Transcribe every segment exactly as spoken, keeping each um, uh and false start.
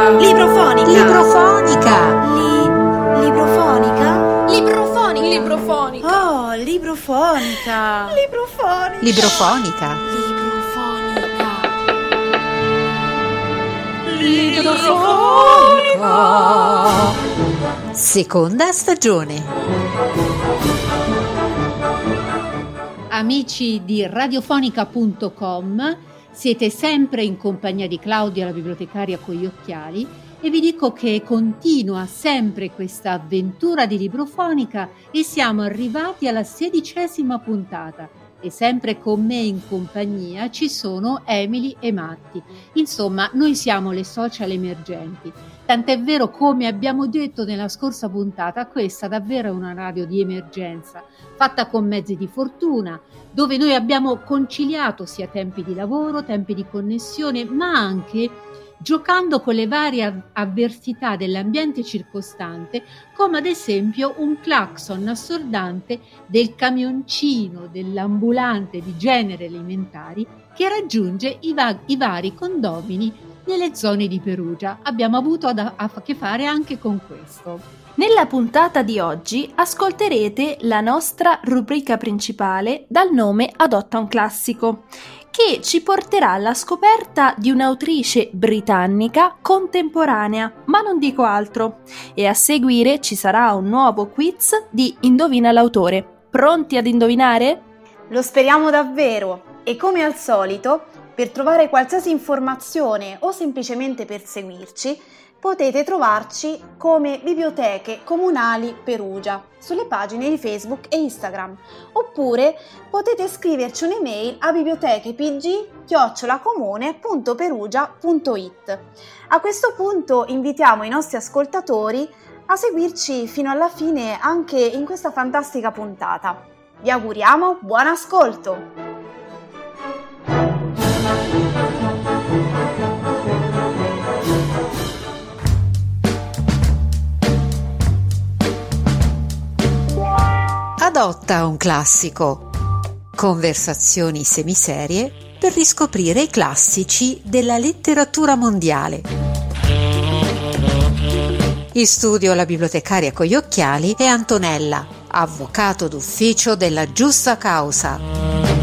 Librofonica. Librofonica. Li- librofonica? Librofonica. Librofonica. Oh, librofonica. Librofonica. Librofonica. Librofonica. Seconda stagione. Amici di radiofonica punto com, siete sempre in compagnia di Claudia, la bibliotecaria con gli occhiali, e vi dico che continua sempre questa avventura di Librofonica e siamo arrivati alla sedicesima puntata e sempre con me in compagnia ci sono Emily e Matti. Insomma, noi siamo le social emergenti. Tant'è vero, come abbiamo detto nella scorsa puntata, questa davvero è una radio di emergenza, fatta con mezzi di fortuna, dove noi abbiamo conciliato sia tempi di lavoro, tempi di connessione, ma anche giocando con le varie avversità dell'ambiente circostante, come ad esempio un clacson assordante del camioncino dell'ambulante di generi alimentari che raggiunge i, va- i vari condomini nelle zone di Perugia. Abbiamo avuto ad- a che fare anche con questo. Nella puntata di oggi ascolterete la nostra rubrica principale dal nome Adotta un classico, che ci porterà alla scoperta di un'autrice britannica contemporanea, ma non dico altro. E a seguire ci sarà un nuovo quiz di Indovina l'autore. Pronti ad indovinare? Lo speriamo davvero! E come al solito, per trovare qualsiasi informazione o semplicemente per seguirci, potete trovarci come Biblioteche Comunali Perugia sulle pagine di Facebook e Instagram, oppure potete scriverci un'email a bibliotechepg chiocciola comune punto perugia punto it. A questo punto invitiamo i nostri ascoltatori a seguirci fino alla fine anche in questa fantastica puntata. Vi auguriamo buon ascolto! Adotta un classico. Conversazioni semiserie per riscoprire i classici della letteratura mondiale. In studio la bibliotecaria con gli occhiali è Antonella, avvocato d'ufficio della Giusta Causa.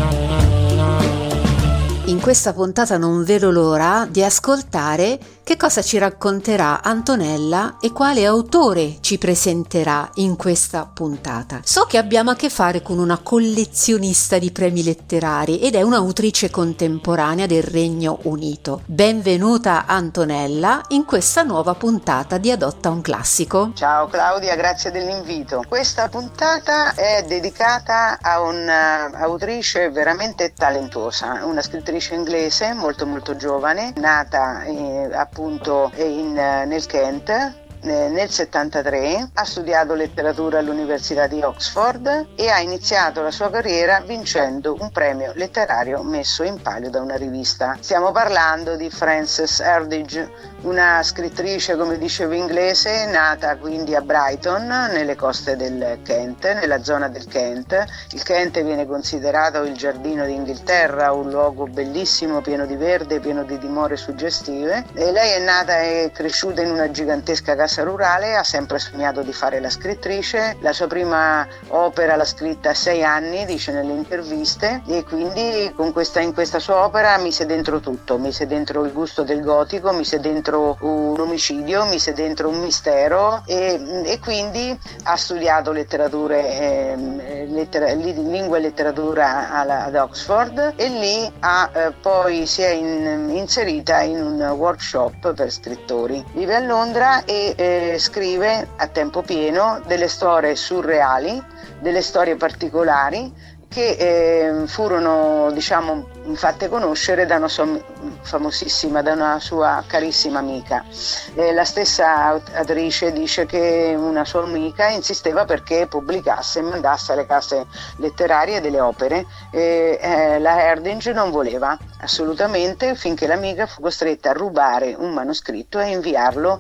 In questa puntata non vedo l'ora di ascoltare che cosa ci racconterà Antonella e quale autore ci presenterà in questa puntata. So che abbiamo a che fare con una collezionista di premi letterari ed è un'autrice contemporanea del Regno Unito. Benvenuta Antonella in questa nuova puntata di Adotta un classico. Ciao Claudia, grazie dell'invito. Questa puntata è dedicata a un'autrice veramente talentuosa, una scrittrice inglese molto molto giovane, nata eh, appunto in, nel Kent nel settantatré, ha studiato letteratura all'Università di Oxford e ha iniziato la sua carriera vincendo un premio letterario messo in palio da una rivista. Stiamo parlando di Frances Herdage, una scrittrice, come dicevo, inglese, nata quindi a Brighton, nelle coste del Kent, nella zona del Kent. Il Kent viene considerato il giardino d'Inghilterra, un luogo bellissimo, pieno di verde, pieno di dimore suggestive. E lei è nata e cresciuta in una gigantesca casa rurale, ha sempre sognato di fare la scrittrice. La sua prima opera l'ha scritta a sei anni, dice nelle interviste, e quindi con questa, in questa sua opera mise dentro tutto, mise dentro il gusto del gotico, mise dentro un omicidio, mise dentro un mistero e, e quindi ha studiato letterature, eh, lettera, lingua e letteratura alla, ad Oxford e lì ha, eh, poi si è in, inserita in un workshop per scrittori. Vive a Londra e eh, scrive a tempo pieno delle storie surreali, delle storie particolari che eh, furono, diciamo, fatte conoscere da una sua famosissima, da una sua carissima amica. Eh, la stessa autrice dice che una sua amica insisteva perché pubblicasse e mandasse alle case letterarie delle opere e eh, la Herdage non voleva assolutamente, finché l'amica fu costretta a rubare un manoscritto e inviarlo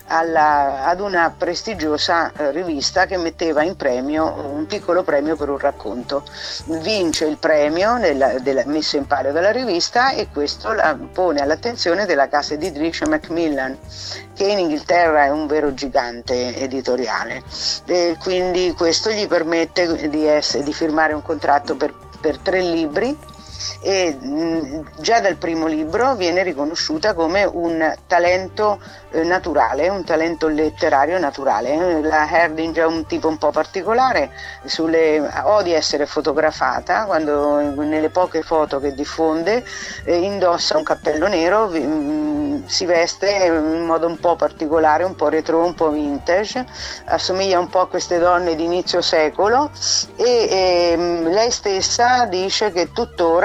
alla, ad una prestigiosa eh, rivista che metteva in premio un piccolo premio per un racconto. Vince il premio nella, della, messo in antiquario della rivista, e questo la pone all'attenzione della casa editrice Macmillan, che in Inghilterra è un vero gigante editoriale, e quindi questo gli permette di, essere, di firmare un contratto per, per tre libri, e mh, già dal primo libro viene riconosciuta come un talento eh, naturale, un talento letterario naturale. La Herding è un tipo un po' particolare, sulle, odia essere fotografata, quando nelle poche foto che diffonde eh, indossa un cappello nero, mh, si veste in modo un po' particolare, un po' retro, un po' vintage, assomiglia un po' a queste donne di inizio secolo, e, e mh, lei stessa dice che tuttora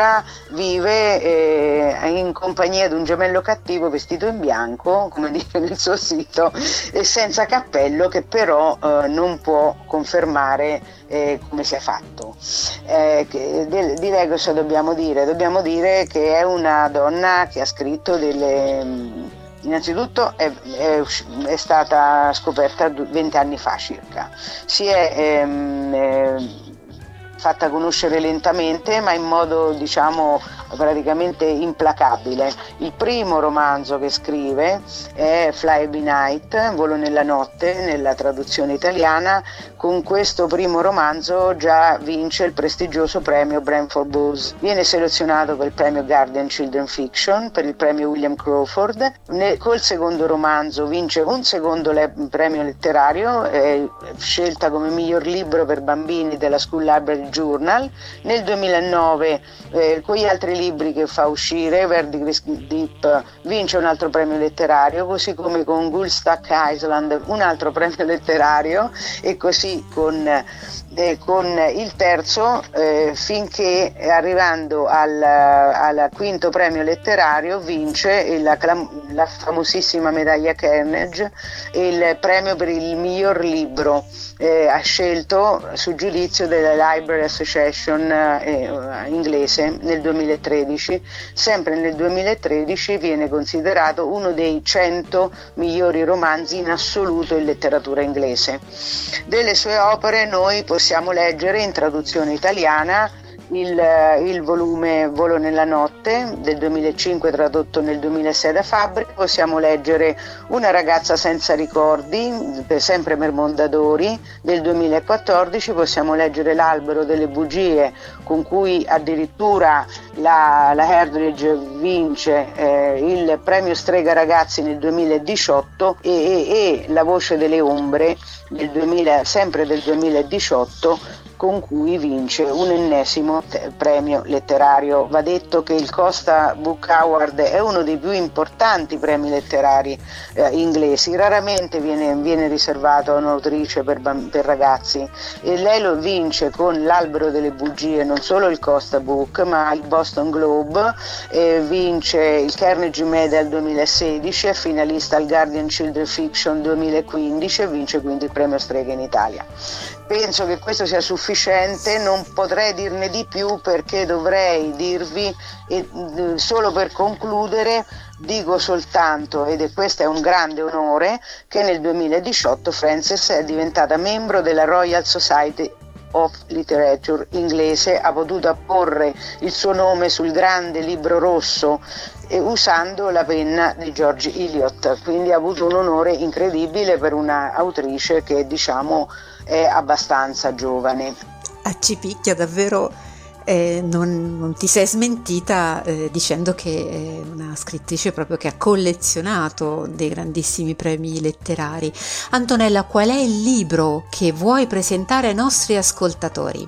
vive eh, in compagnia di un gemello cattivo vestito in bianco, come dice nel suo sito, e senza cappello, che però eh, non può confermare eh, come sia fatto. Eh, che, de, direi cosa dobbiamo dire? Dobbiamo dire che è una donna che ha scritto delle... Innanzitutto è, è, è stata scoperta vent'anni fa circa, si è ehm, eh, fatta conoscere lentamente, ma in modo, diciamo, praticamente implacabile. Il primo romanzo che scrive è Fly by Night, Volo nella notte, nella traduzione italiana. Con questo primo romanzo già vince il prestigioso premio Bradford Buzz. Viene selezionato per il premio Guardian Children Fiction, per il premio William Crawford. Ne, col secondo romanzo vince un secondo le, premio letterario, è scelta come miglior libro per bambini della School Library Journal. Nel duemilanove eh, con gli altri libri che fa uscire, Verdigris Deep, vince un altro premio letterario, così come con Gulstack Island un altro premio letterario, e così con, eh, con il terzo, eh, finché arrivando al, al quinto premio letterario vince la, la famosissima medaglia Carnegie, il premio per il miglior libro, eh, ha scelto su giudizio della Library Association eh, inglese nel duemilatredici. Sempre nel duemilatredici viene considerato uno dei cento migliori romanzi in assoluto in letteratura inglese. Delle sue opere noi possiamo leggere in traduzione italiana il, il volume Volo nella notte del duemilacinque, tradotto nel duemilasei da Fabbri. Possiamo leggere Una ragazza senza ricordi, sempre per Mondadori, del duemilaquattordici. Possiamo leggere L'albero delle bugie, con cui addirittura la, la Herdridge vince eh, il premio Strega Ragazzi nel duemiladiciotto, e, e, e La voce delle ombre del duemila, sempre del duemiladiciotto, con cui vince un ennesimo te- premio letterario. Va detto che il Costa Book Award è uno dei più importanti premi letterari eh, inglesi, raramente viene, viene riservato a un'autrice per, per ragazzi, e lei lo vince con L'albero delle bugie, non solo il Costa Book ma il Boston Globe, eh, vince il Carnegie Medal duemilasedici, è finalista al Guardian Children Fiction duemilaquindici e vince quindi il premio Strega in Italia. Penso che questo sia sufficiente, non potrei dirne di più, perché dovrei dirvi, e solo per concludere dico soltanto, ed è questo è un grande onore, che nel duemiladiciotto Frances è diventata membro della Royal Society of Literature inglese, ha potuto apporre il suo nome sul grande libro rosso e usando la penna di George Eliot, quindi ha avuto un onore incredibile per una autrice che, diciamo, è abbastanza giovane. A Cipicchia davvero eh, non, non ti sei smentita eh, dicendo che è una scrittrice proprio che ha collezionato dei grandissimi premi letterari. Antonella, qual è il libro che vuoi presentare ai nostri ascoltatori?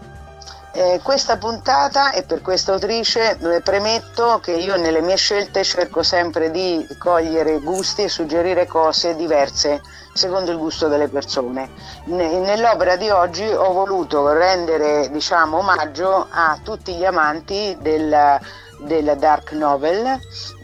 Eh, questa puntata è per questa autrice. eh, premetto che io nelle mie scelte cerco sempre di cogliere gusti e suggerire cose diverse secondo il gusto delle persone. Ne, nell'opera di oggi ho voluto rendere, diciamo, omaggio a tutti gli amanti del della dark novel,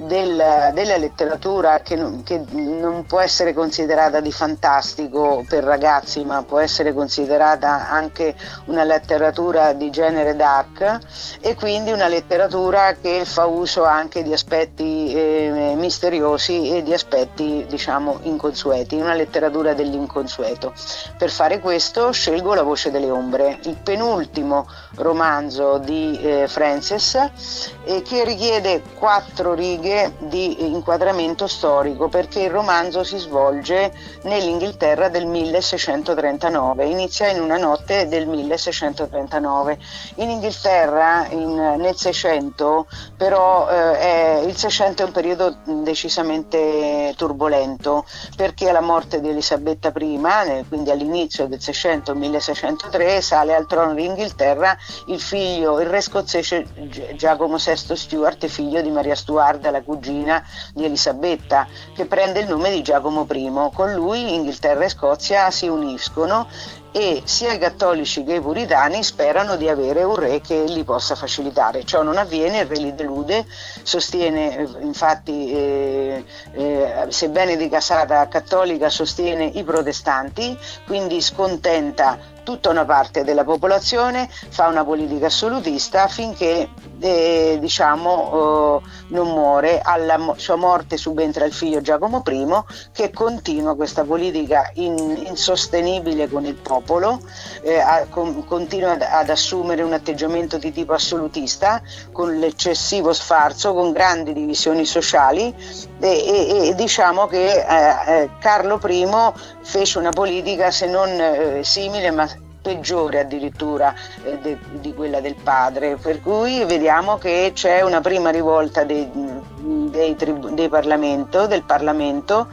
del, della letteratura che non, che non può essere considerata di fantastico per ragazzi, ma può essere considerata anche una letteratura di genere dark, e quindi una letteratura che fa uso anche di aspetti eh, misteriosi e di aspetti, diciamo, inconsueti, una letteratura dell'inconsueto. Per fare questo scelgo La voce delle ombre, il penultimo romanzo di eh, Frances, e che richiede quattro righe di inquadramento storico, perché il romanzo si svolge nell'Inghilterra del milleseicentotrentanove, inizia in una notte del milleseicentotrentanove. In Inghilterra in, nel Seicento però eh, è, il Seicento è un periodo decisamente turbolento, perché alla morte di Elisabetta prima, quindi all'inizio del Seicento, milleseicentotre, sale al trono d'Inghilterra il figlio, il re scozzese Giacomo sesto Stuart, figlio di Maria Stuarda, la cugina di Elisabetta, che prende il nome di Giacomo primo. Con lui Inghilterra e Scozia si uniscono e sia i cattolici che i puritani sperano di avere un re che li possa facilitare. Ciò non avviene, il re li delude, sostiene infatti, eh, eh, sebbene di casata cattolica, sostiene i protestanti, quindi scontenta tutta una parte della popolazione, fa una politica assolutista finché eh, diciamo eh, non muore. Alla mo- sua morte subentra il figlio Giacomo primo, che continua questa politica in- insostenibile con il popolo, eh, a- con- continua ad-, ad assumere un atteggiamento di tipo assolutista, con l'eccessivo sfarzo, con grandi divisioni sociali, e, e-, e diciamo che eh, eh, Carlo primo fece una politica se non eh, simile ma peggiore addirittura eh, de, di quella del padre, per cui vediamo che c'è una prima rivolta dei, dei, tribu, dei Parlamento, del Parlamento,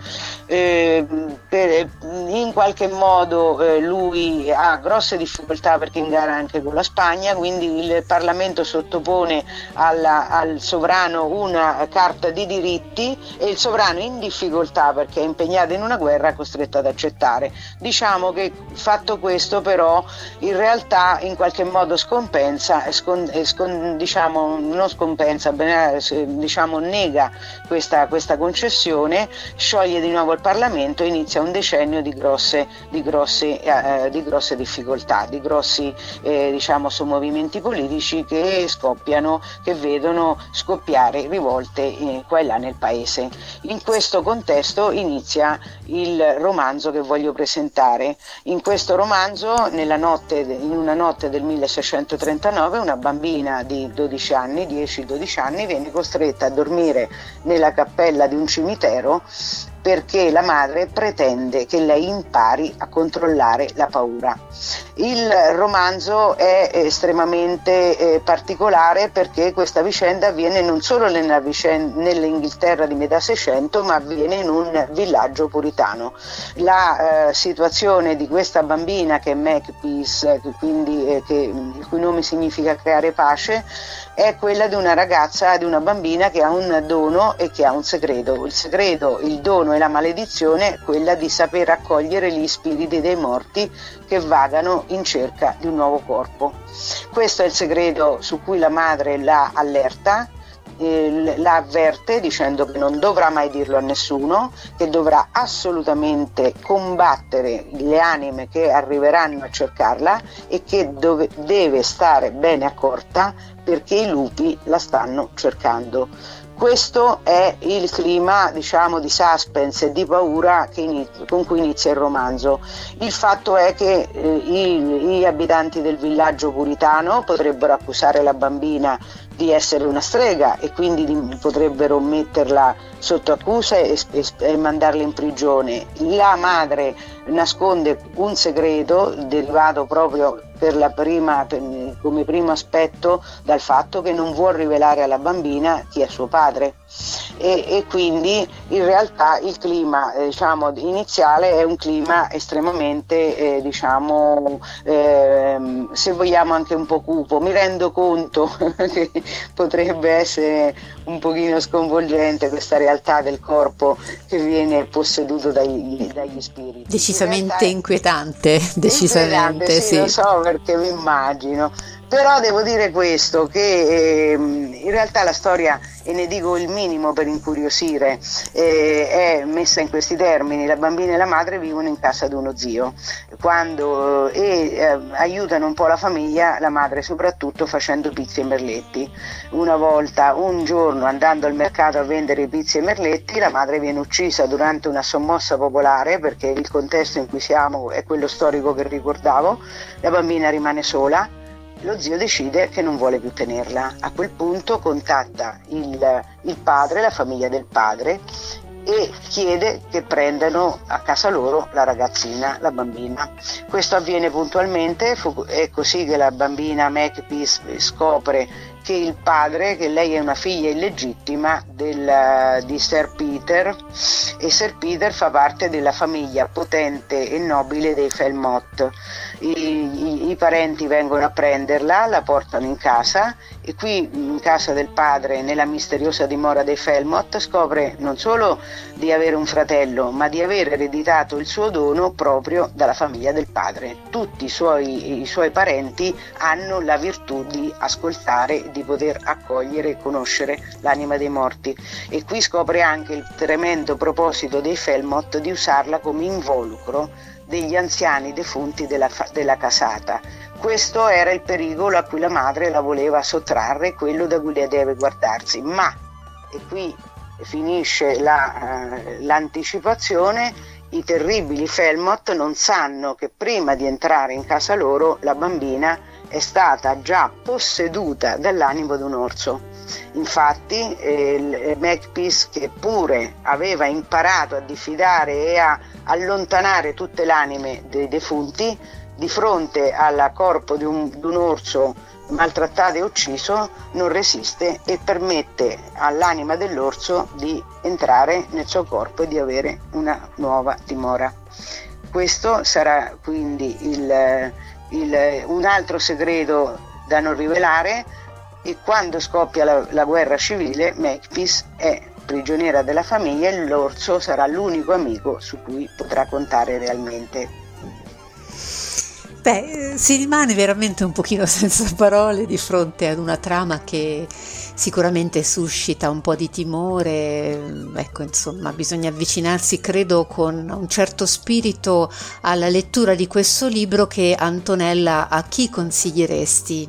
eh, per, in qualche modo eh, lui ha grosse difficoltà perché in gara anche con la Spagna, quindi il Parlamento sottopone alla, al sovrano una carta di diritti e il sovrano, in difficoltà perché è impegnato in una guerra, è costretto ad accettare. Diciamo che fatto questo però in realtà in qualche modo scompensa, scon, scon, diciamo non scompensa, diciamo nega questa, questa concessione, scioglie di nuovo il Parlamento e inizia un decennio di grosse, di grosse, eh, di grosse difficoltà, di grossi eh, diciamo sommovimenti politici che scoppiano, che vedono scoppiare rivolte eh, qua e là nel paese. In questo contesto inizia il romanzo che voglio presentare. In questo romanzo, nella notte, in una notte del milleseicentotrentanove, una bambina di dodici anni, dieci dodici anni, viene costretta a dormire nella cappella di un cimitero perché la madre pretende che lei impari a controllare la paura. Il romanzo è estremamente eh, particolare perché questa vicenda avviene non solo nella vicenda, nell'Inghilterra di metà Seicento, ma avviene in un villaggio puritano. La eh, situazione di questa bambina, che è Makepeace, che quindi, eh, che, il cui nome significa creare pace, è quella di una ragazza, di una bambina che ha un dono e che ha un segreto. Il segreto, il dono e la maledizione è quella di saper accogliere gli spiriti dei morti che vagano in cerca di un nuovo corpo. Questo è il segreto su cui la madre la allerta, eh, la avverte dicendo che non dovrà mai dirlo a nessuno, che dovrà assolutamente combattere le anime che arriveranno a cercarla e che dove, deve stare bene accorta perché i lupi la stanno cercando. Questo è il clima, diciamo, di suspense e di paura che inizia, con cui inizia il romanzo. Il fatto è che eh, i, gli abitanti del villaggio puritano potrebbero accusare la bambina di essere una strega e quindi di, potrebbero metterla sotto accusa e, e, e mandarla in prigione. La madre nasconde un segreto derivato proprio per la prima, per, come primo aspetto dal fatto che non vuol rivelare alla bambina chi è suo padre. E, e quindi in realtà il clima eh, diciamo iniziale è un clima estremamente eh, diciamo eh, se vogliamo anche un po' cupo. Mi rendo conto che potrebbe essere un pochino sconvolgente questa realtà del corpo che viene posseduto dagli, dagli spiriti. Decisamente è, inquietante, decisamente inquietante, sì, sì. Lo so, perché mi immagino. Però devo dire questo, che eh, in realtà la storia, e ne dico il minimo per incuriosire, eh, è messa in questi termini: la bambina e la madre vivono in casa di uno zio, quando, e eh, aiutano un po' la famiglia, la madre soprattutto facendo pizzi e merletti. Una volta, un giorno, andando al mercato a vendere i pizzi e merletti, la madre viene uccisa durante una sommossa popolare, perché il contesto in cui siamo è quello storico che ricordavo. La bambina rimane sola. Lo zio decide che non vuole più tenerla. A quel punto contatta il, il padre, la famiglia del padre, e chiede che prendano a casa loro la ragazzina, la bambina. Questo avviene puntualmente, è così che la bambina Makepeace scopre che il padre, che lei è una figlia illegittima del, di Sir Peter, e Sir Peter fa parte della famiglia potente e nobile dei Felmott. I, i, i parenti vengono a prenderla, la portano in casa, e qui in casa del padre, nella misteriosa dimora dei Felmott, scopre non solo di avere un fratello, ma di aver ereditato il suo dono proprio dalla famiglia del padre. Tutti i suoi, i suoi parenti hanno la virtù di ascoltare, di poter accogliere e conoscere l'anima dei morti, e qui scopre anche il tremendo proposito dei Felmott di usarla come involucro degli anziani defunti della, della casata. Questo era il pericolo a cui la madre la voleva sottrarre, quello da cui lei deve guardarsi. Ma, e qui finisce la, uh, l'anticipazione, i terribili Felmott non sanno che prima di entrare in casa loro la bambina è stata già posseduta dall'animo di un orso. Infatti eh, Makepeace, che pure aveva imparato a diffidare e a allontanare tutte le anime dei defunti, di fronte al corpo di un, di un orso maltrattato e ucciso non resiste e permette all'anima dell'orso di entrare nel suo corpo e di avere una nuova dimora. Questo sarà quindi il, il, un altro segreto da non rivelare, e quando scoppia la, la guerra civile Makepeace è prigioniera della famiglia e l'orso sarà l'unico amico su cui potrà contare realmente. Beh, si rimane veramente un pochino senza parole di fronte ad una trama che sicuramente suscita un po' di timore. Ecco, insomma, bisogna avvicinarsi, credo, con un certo spirito alla lettura di questo libro. Che, Antonella, a chi consiglieresti?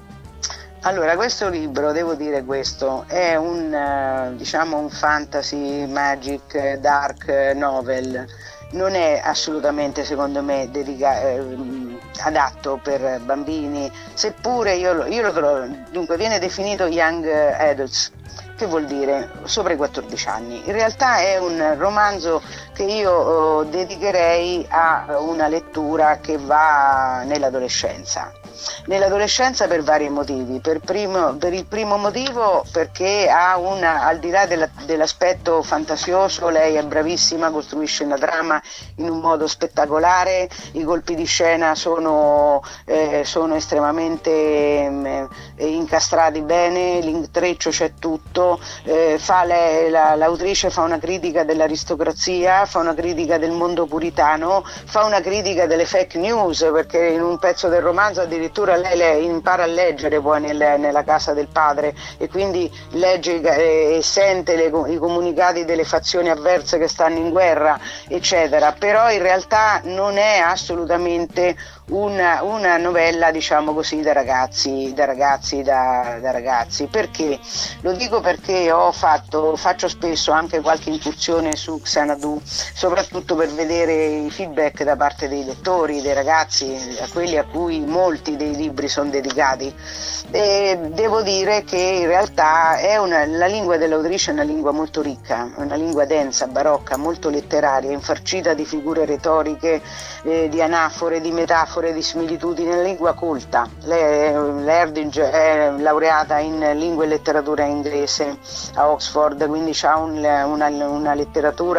Allora, questo libro, devo dire questo, è un, diciamo, un fantasy, magic, dark novel. Non è assolutamente, secondo me, dedica- eh, adatto per bambini, seppure io lo, io lo trovo, dunque viene definito young adults, che vuol dire sopra i quattordici anni. In realtà è un romanzo che io oh, dedicherei a una lettura che va nell'adolescenza. Nell'adolescenza per vari motivi. Per, primo, per il primo motivo perché ha una, al di là della, dell'aspetto fantasioso, lei è bravissima, costruisce una trama in un modo spettacolare, i colpi di scena sono, eh, sono estremamente eh, incastrati bene, l'intreccio c'è tutto, eh, fa le, la, l'autrice fa una critica dell'aristocrazia, fa una critica del mondo puritano, fa una critica delle fake news, perché in un pezzo del romanzo addirittura lei le impara a leggere poi nel, nella casa del padre, e quindi legge e, e sente le, i comunicati delle fazioni avverse che stanno in guerra, eccetera. Però in realtà non è assolutamente una, una novella, diciamo così, da ragazzi, da ragazzi, da, da ragazzi. Perché? Lo dico perché ho fatto, faccio spesso anche qualche incursione su Xanadu, soprattutto per vedere i feedback da parte dei lettori, dei ragazzi, a quelli a cui molti dei libri sono dedicati, e devo dire che in realtà è una, la lingua dell'autrice è una lingua molto ricca, una lingua densa, barocca, molto letteraria, infarcita di figure retoriche, eh, di anafore, di metafore, di similitudini, una lingua colta. L'Erdinge è laureata in lingua e letteratura inglese a Oxford, quindi ha un, una, una letteratura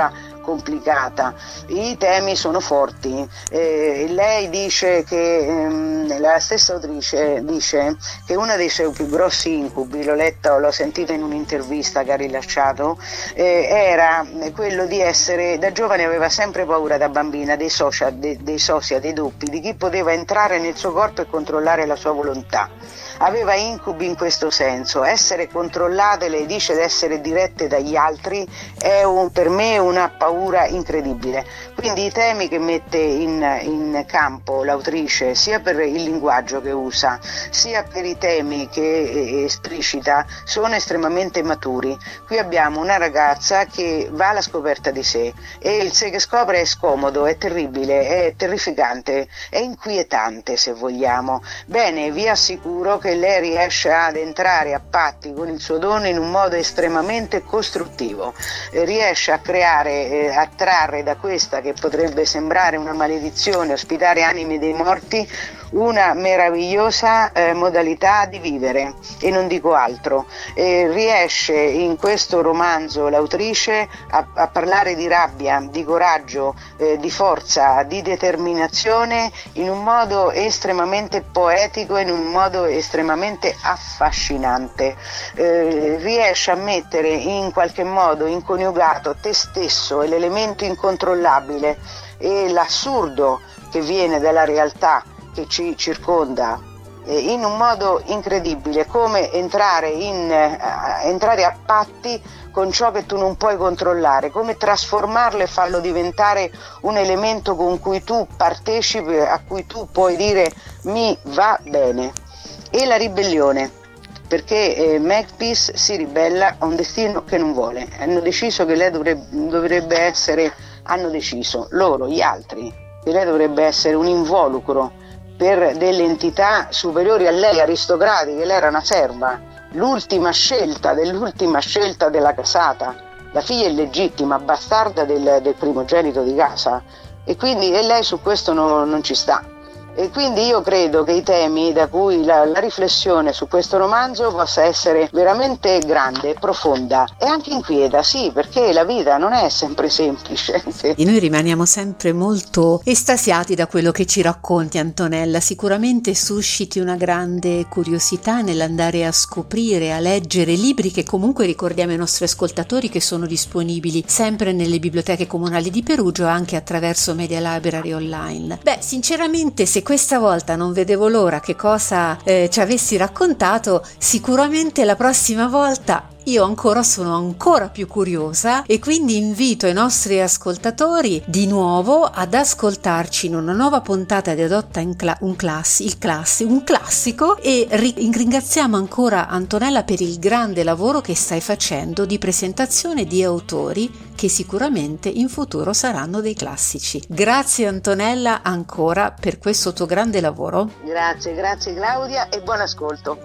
complicata, i temi sono forti. Eh, lei dice che, ehm, la stessa autrice dice che uno dei suoi più grossi incubi, l'ho letta o l'ho sentita in un'intervista che ha rilasciato, eh, era quello di essere, da giovane aveva sempre paura da bambina dei socia, dei, dei sosia, dei doppi, di chi poteva entrare nel suo corpo e controllare la sua volontà. Aveva incubi in questo senso. Essere controllate, lei dice, di essere dirette dagli altri è un, per me una paura incredibile. Quindi i temi che mette in, in campo l'autrice, sia per il linguaggio che usa, sia per i temi che esplicita, sono estremamente maturi. Qui abbiamo una ragazza che va alla scoperta di sé e il sé che scopre è scomodo, è terribile, è terrificante, è inquietante se vogliamo. Bene, vi assicuro che lei riesce ad entrare a patti con il suo dono in un modo estremamente costruttivo, eh, riesce a creare, eh, a trarre da questa che potrebbe sembrare una maledizione, ospitare anime dei morti, una meravigliosa eh, modalità di vivere, e non dico altro. Eh, riesce in questo romanzo l'autrice a, a parlare di rabbia, di coraggio, eh, di forza, di determinazione in un modo estremamente poetico, in un modo estremamente affascinante. Eh, riesce a mettere in qualche modo inconiugato te stesso e l'elemento incontrollabile e l'assurdo che viene dalla realtà che ci circonda eh, in un modo incredibile, come entrare, in, eh, entrare a patti con ciò che tu non puoi controllare, come trasformarlo e farlo diventare un elemento con cui tu partecipi, a cui tu puoi dire mi va bene. E la ribellione, perché eh, Makepeace si ribella a un destino che non vuole. Hanno deciso che lei dovrebbe, dovrebbe essere, hanno deciso loro, gli altri, che lei dovrebbe essere un involucro per delle entità superiori a lei, aristocratiche. Lei era una serva, l'ultima scelta dell'ultima scelta della casata, la figlia illegittima, bastarda del, del primogenito di casa, e quindi e lei su questo no, non ci sta. E quindi io credo che i temi da cui la, la riflessione su questo romanzo possa essere veramente grande, profonda e anche inquieta, sì, perché la vita non è sempre semplice. E noi rimaniamo sempre molto estasiati da quello che ci racconti, Antonella. Sicuramente susciti una grande curiosità nell'andare a scoprire, a leggere libri che comunque ricordiamo ai nostri ascoltatori che sono disponibili sempre nelle biblioteche comunali di Perugia, anche attraverso Media Library Online. Beh, sinceramente, se questa volta non vedevo l'ora che cosa eh, ci avessi raccontato, sicuramente la prossima volta io ancora sono ancora più curiosa, e quindi invito i nostri ascoltatori di nuovo ad ascoltarci in una nuova puntata di Adotta in cla- un, classi- il classi- un classico, e ri- ringraziamo ancora Antonella per il grande lavoro che stai facendo di presentazione di autori che sicuramente in futuro saranno dei classici. Grazie Antonella ancora per questo tuo grande lavoro. Grazie, grazie Claudia, e buon ascolto.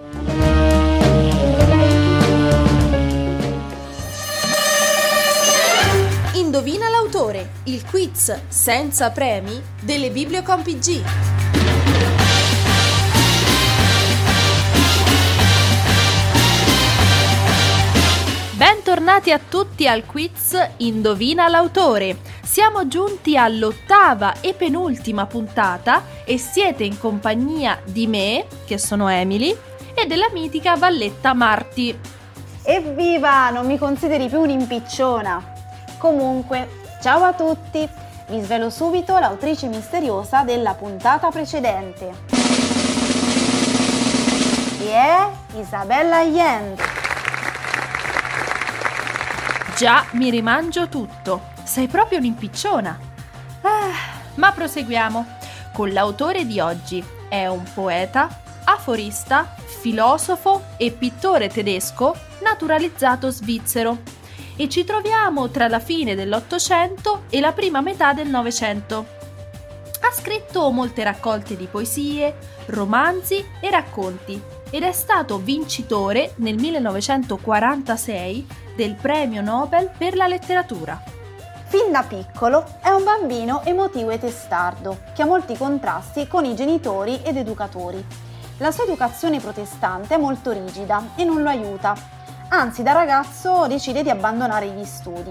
Indovina l'autore, il quiz senza premi delle Bibliocom P G. Bentornati a tutti al quiz Indovina l'autore. Siamo giunti all'ottava e penultima puntata e siete in compagnia di me, che sono Emily, e della mitica Valletta Marti. Evviva, non mi consideri più un'impicciona. Comunque, ciao a tutti! Vi svelo subito l'autrice misteriosa della puntata precedente. Chi è? Isabella Allende. Già, mi rimangio tutto. Sei proprio un'impicciona. Ah, ma proseguiamo. Con l'autore di oggi. È un poeta, aforista, filosofo e pittore tedesco naturalizzato svizzero. E ci troviamo tra la fine dell'Ottocento e la prima metà del Novecento. Ha scritto molte raccolte di poesie, romanzi e racconti ed è stato vincitore nel millenovecentoquarantasei del Premio Nobel per la letteratura. Fin da piccolo è un bambino emotivo e testardo, che ha molti contrasti con i genitori ed educatori. La sua educazione protestante è molto rigida e non lo aiuta. Anzi, da ragazzo decide di abbandonare gli studi.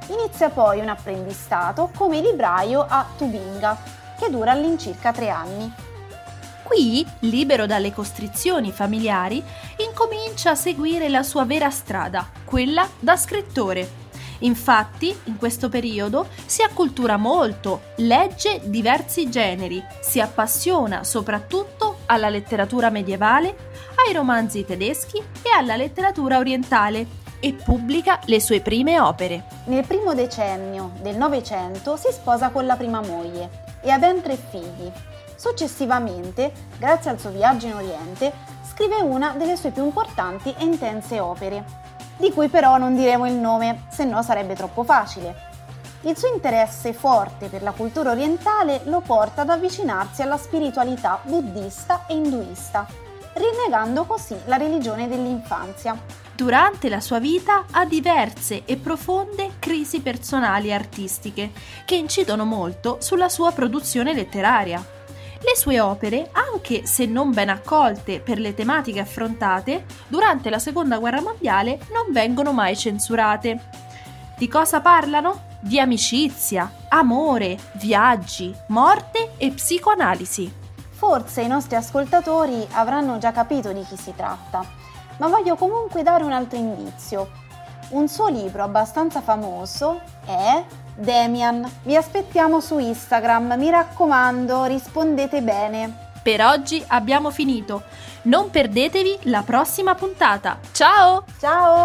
Inizia poi un apprendistato come libraio a Tubinga, che dura all'incirca tre anni. Qui, libero dalle costrizioni familiari, incomincia a seguire la sua vera strada, quella da scrittore. Infatti, in questo periodo si accultura molto, legge diversi generi, si appassiona soprattutto alla letteratura medievale, ai romanzi tedeschi e alla letteratura orientale e pubblica le sue prime opere. Nel primo decennio del Novecento si sposa con la prima moglie e ha ben tre figli. Successivamente, grazie al suo viaggio in Oriente, scrive una delle sue più importanti e intense opere, di cui però non diremo il nome, se no sarebbe troppo facile. Il suo interesse forte per la cultura orientale lo porta ad avvicinarsi alla spiritualità buddista e induista, rinnegando così la religione dell'infanzia. Durante la sua vita ha diverse e profonde crisi personali e artistiche che incidono molto sulla sua produzione letteraria. Le sue opere, anche se non ben accolte per le tematiche affrontate, durante la Seconda Guerra Mondiale non vengono mai censurate. Di cosa parlano? Di amicizia, amore, viaggi, morte e psicoanalisi. Forse i nostri ascoltatori avranno già capito di chi si tratta, ma voglio comunque dare un altro indizio. Un suo libro abbastanza famoso è Demian. Vi aspettiamo su Instagram, mi raccomando, rispondete bene. Per oggi abbiamo finito. Non perdetevi la prossima puntata. Ciao! Ciao!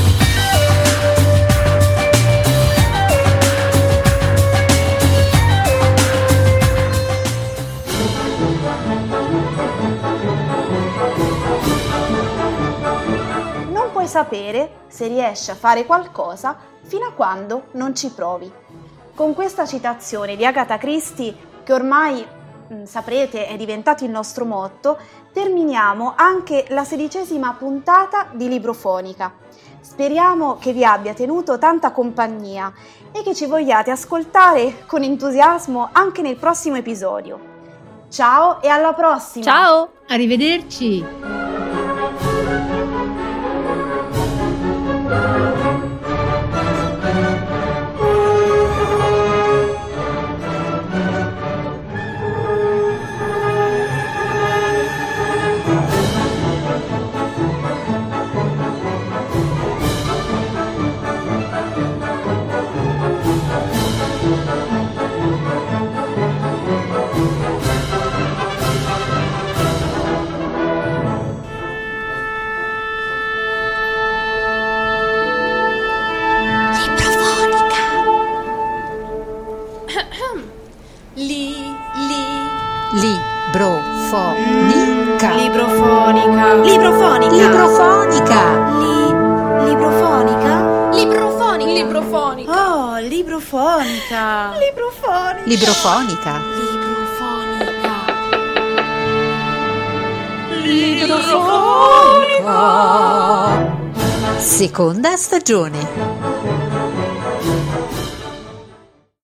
Non puoi sapere se riesci a fare qualcosa fino a quando non ci provi. Con questa citazione di Agatha Christie, che ormai mh, saprete è diventato il nostro motto, terminiamo anche la sedicesima puntata di Librofonica. Speriamo che vi abbia tenuto tanta compagnia e che ci vogliate ascoltare con entusiasmo anche nel prossimo episodio. Ciao e alla prossima! Ciao! Arrivederci! Librofonica. Librofonica. Librofonica. Librofonica. Li... Librofonica. Librofonica. Librofonica. Oh, librofonica. Librofonica. Librofonica. Librofonica. Seconda stagione.